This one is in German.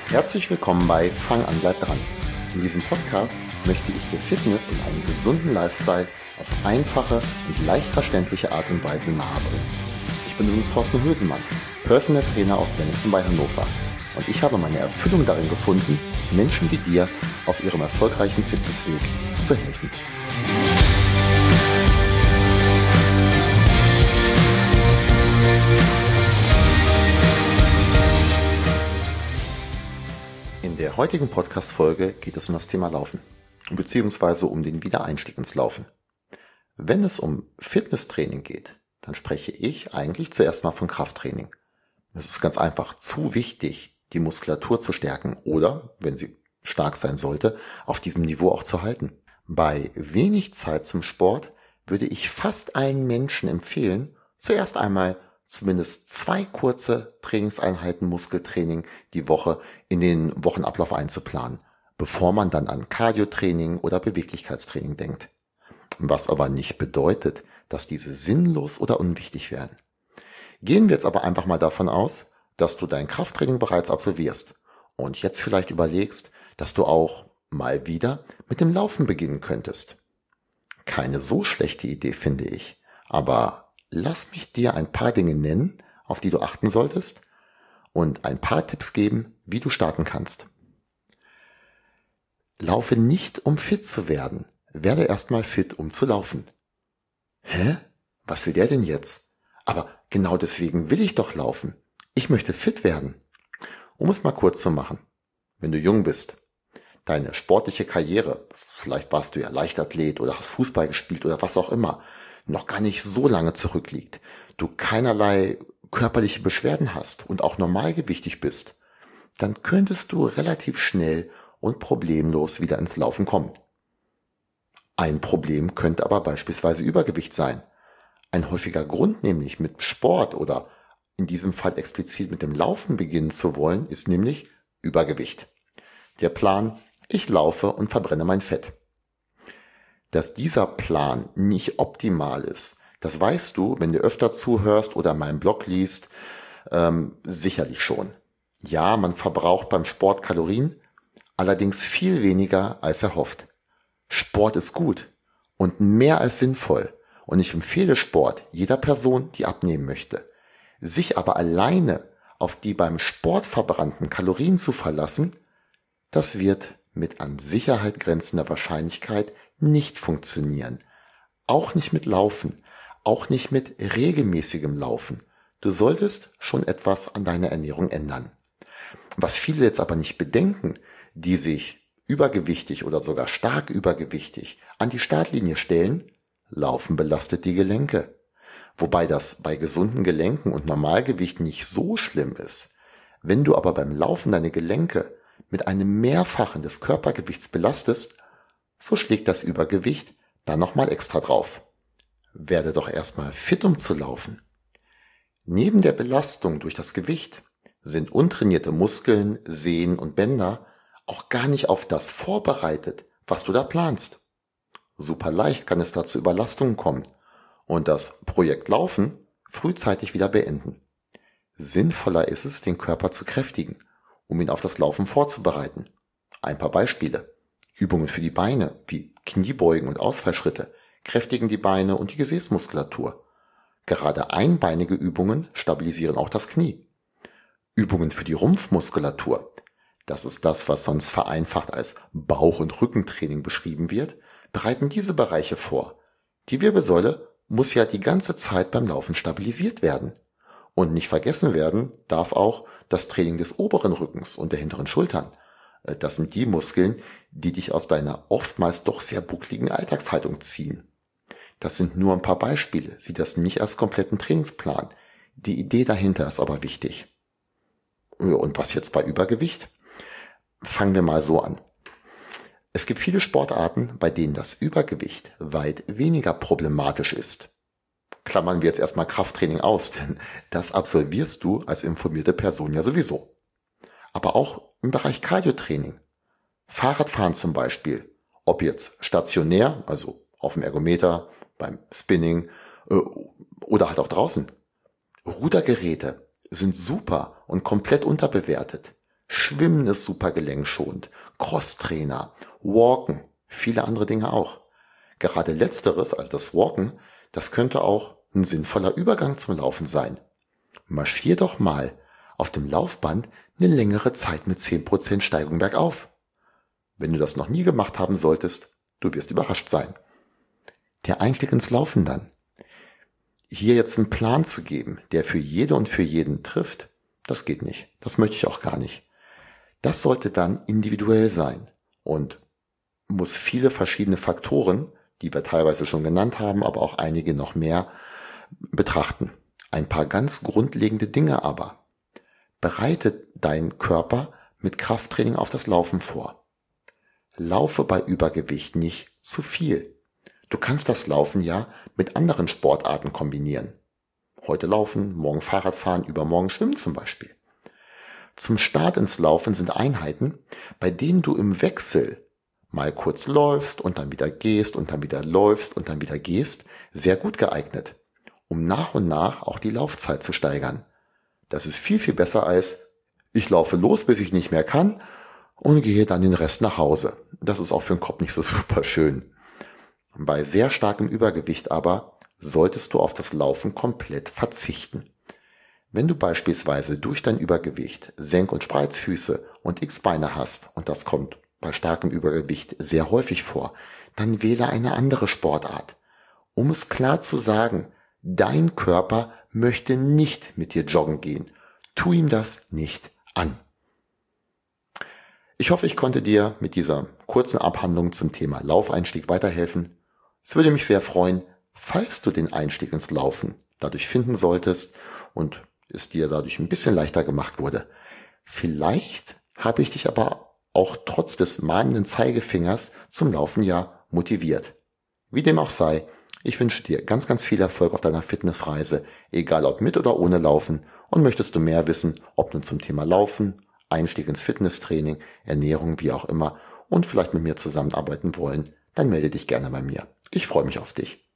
Herzlich willkommen bei Fang an, bleib dran. In diesem Podcast möchte ich dir Fitness und einen gesunden Lifestyle auf einfache und leicht verständliche Art und Weise nahebringen. Ich bin übrigens Thorsten Hösemann, Personal Trainer aus Wenningsen bei Hannover. Und ich habe meine Erfüllung darin gefunden, Menschen wie dir auf ihrem erfolgreichen Fitnessweg zu helfen. In der heutigen Podcast-Folge geht es um das Thema Laufen, beziehungsweise um den Wiedereinstieg ins Laufen. Wenn es um Fitnesstraining geht, dann spreche ich eigentlich zuerst mal von Krafttraining. Es ist ganz einfach zu wichtig, die Muskulatur zu stärken oder, wenn sie stark sein sollte, auf diesem Niveau auch zu halten. Bei wenig Zeit zum Sport würde ich fast allen Menschen empfehlen, zuerst einmal zumindest 2 kurze Trainingseinheiten Muskeltraining die Woche in den Wochenablauf einzuplanen, bevor man dann an Cardiotraining oder Beweglichkeitstraining denkt. Was aber nicht bedeutet, dass diese sinnlos oder unwichtig wären. Gehen wir jetzt aber einfach mal davon aus, dass du dein Krafttraining bereits absolvierst und jetzt vielleicht überlegst, dass du auch mal wieder mit dem Laufen beginnen könntest. Keine so schlechte Idee, finde ich, aber lass mich dir ein paar Dinge nennen, auf die du achten solltest und ein paar Tipps geben, wie du starten kannst. Laufe nicht, um fit zu werden. Werde erstmal fit, um zu laufen. Hä? Was will der denn jetzt? Aber genau deswegen will ich doch laufen. Ich möchte fit werden. Um es mal kurz zu machen. Wenn du jung bist, deine sportliche Karriere, vielleicht warst du ja Leichtathlet oder hast Fußball gespielt oder was auch immer, noch gar nicht so lange zurückliegt, du keinerlei körperliche Beschwerden hast und auch normalgewichtig bist, dann könntest du relativ schnell und problemlos wieder ins Laufen kommen. Ein Problem könnte aber beispielsweise Übergewicht sein. Ein häufiger Grund nämlich mit Sport oder in diesem Fall explizit mit dem Laufen beginnen zu wollen, ist nämlich Übergewicht. Der Plan, ich laufe und verbrenne mein Fett. Dass dieser Plan nicht optimal ist, das weißt du, wenn du öfter zuhörst oder meinen Blog liest, sicherlich schon. Ja, man verbraucht beim Sport Kalorien, allerdings viel weniger als erhofft. Sport ist gut und mehr als sinnvoll und ich empfehle Sport jeder Person, die abnehmen möchte. Sich aber alleine auf die beim Sport verbrannten Kalorien zu verlassen, das wird mit an Sicherheit grenzender Wahrscheinlichkeit nicht funktionieren. Auch nicht mit Laufen, auch nicht mit regelmäßigem Laufen. Du solltest schon etwas an deiner Ernährung ändern. Was viele jetzt aber nicht bedenken, die sich übergewichtig oder sogar stark übergewichtig an die Startlinie stellen, Laufen belastet die Gelenke. Wobei das bei gesunden Gelenken und Normalgewicht nicht so schlimm ist. Wenn du aber beim Laufen deine Gelenke mit einem Mehrfachen des Körpergewichts belastest, so schlägt das Übergewicht dann nochmal extra drauf. Werde doch erstmal fit, um zu laufen. Neben der Belastung durch das Gewicht sind untrainierte Muskeln, Sehnen und Bänder auch gar nicht auf das vorbereitet, was du da planst. Super leicht kann es da zu Überlastungen kommen und das Projekt Laufen frühzeitig wieder beenden. Sinnvoller ist es, den Körper zu kräftigen, um ihn auf das Laufen vorzubereiten. Ein paar Beispiele. Übungen für die Beine, wie Kniebeugen und Ausfallschritte, kräftigen die Beine und die Gesäßmuskulatur. Gerade einbeinige Übungen stabilisieren auch das Knie. Übungen für die Rumpfmuskulatur, das ist das, was sonst vereinfacht als Bauch- und Rückentraining beschrieben wird, bereiten diese Bereiche vor. Die Wirbelsäule muss ja die ganze Zeit beim Laufen stabilisiert werden. Und nicht vergessen werden darf auch das Training des oberen Rückens und der hinteren Schultern. Das sind die Muskeln, die dich aus deiner oftmals doch sehr buckligen Alltagshaltung ziehen. Das sind nur ein paar Beispiele. Sieh das nicht als kompletten Trainingsplan. Die Idee dahinter ist aber wichtig. Und was jetzt bei Übergewicht? Fangen wir mal so an. Es gibt viele Sportarten, bei denen das Übergewicht weit weniger problematisch ist. Klammern wir jetzt erstmal Krafttraining aus, denn das absolvierst du als informierte Person ja sowieso. Aber auch im Bereich Cardiotraining. Fahrradfahren zum Beispiel, ob jetzt stationär, also auf dem Ergometer, beim Spinning oder halt auch draußen. Rudergeräte sind super und komplett unterbewertet. Schwimmen ist super gelenkschonend, Crosstrainer, Walken, viele andere Dinge auch. Gerade letzteres, also das Walken, das könnte auch ein sinnvoller Übergang zum Laufen sein. Marschier doch mal auf dem Laufband eine längere Zeit mit 10% Steigung bergauf. Wenn du das noch nie gemacht haben solltest, du wirst überrascht sein. Der Einstieg ins Laufen dann. Hier jetzt einen Plan zu geben, der für jede und für jeden trifft, das geht nicht. Das möchte ich auch gar nicht. Das sollte dann individuell sein und muss viele verschiedene Faktoren, die wir teilweise schon genannt haben, aber auch einige noch mehr, betrachten. Ein paar ganz grundlegende Dinge aber. Bereite deinen Körper mit Krafttraining auf das Laufen vor. Laufe bei Übergewicht nicht zu viel. Du kannst das Laufen ja mit anderen Sportarten kombinieren. Heute laufen, morgen Fahrrad fahren, übermorgen schwimmen zum Beispiel. Zum Start ins Laufen sind Einheiten, bei denen du im Wechsel mal kurz läufst und dann wieder gehst und dann wieder läufst und dann wieder gehst, sehr gut geeignet, um nach und nach auch die Laufzeit zu steigern. Das ist viel, viel besser als ich laufe los, bis ich nicht mehr kann und gehe dann den Rest nach Hause. Das ist auch für den Kopf nicht so super schön. Bei sehr starkem Übergewicht aber solltest du auf das Laufen komplett verzichten. Wenn du beispielsweise durch dein Übergewicht Senk- und Spreizfüße und X-Beine hast, und das kommt bei starkem Übergewicht sehr häufig vor, dann wähle eine andere Sportart. Um es klar zu sagen, dein Körper möchte nicht mit dir joggen gehen. Tu ihm das nicht an. Ich hoffe, ich konnte dir mit dieser kurzen Abhandlung zum Thema Laufeinstieg weiterhelfen. Es würde mich sehr freuen, falls du den Einstieg ins Laufen dadurch finden solltest und es dir dadurch ein bisschen leichter gemacht wurde. Vielleicht habe ich dich aber auch trotz des mahnenden Zeigefingers zum Laufen ja motiviert. Wie dem auch sei, ich wünsche dir ganz, ganz viel Erfolg auf deiner Fitnessreise, egal ob mit oder ohne Laufen. Und möchtest du mehr wissen, ob nun zum Thema Laufen, Einstieg ins Fitnesstraining, Ernährung, wie auch immer, und vielleicht mit mir zusammenarbeiten wollen, dann melde dich gerne bei mir. Ich freue mich auf dich.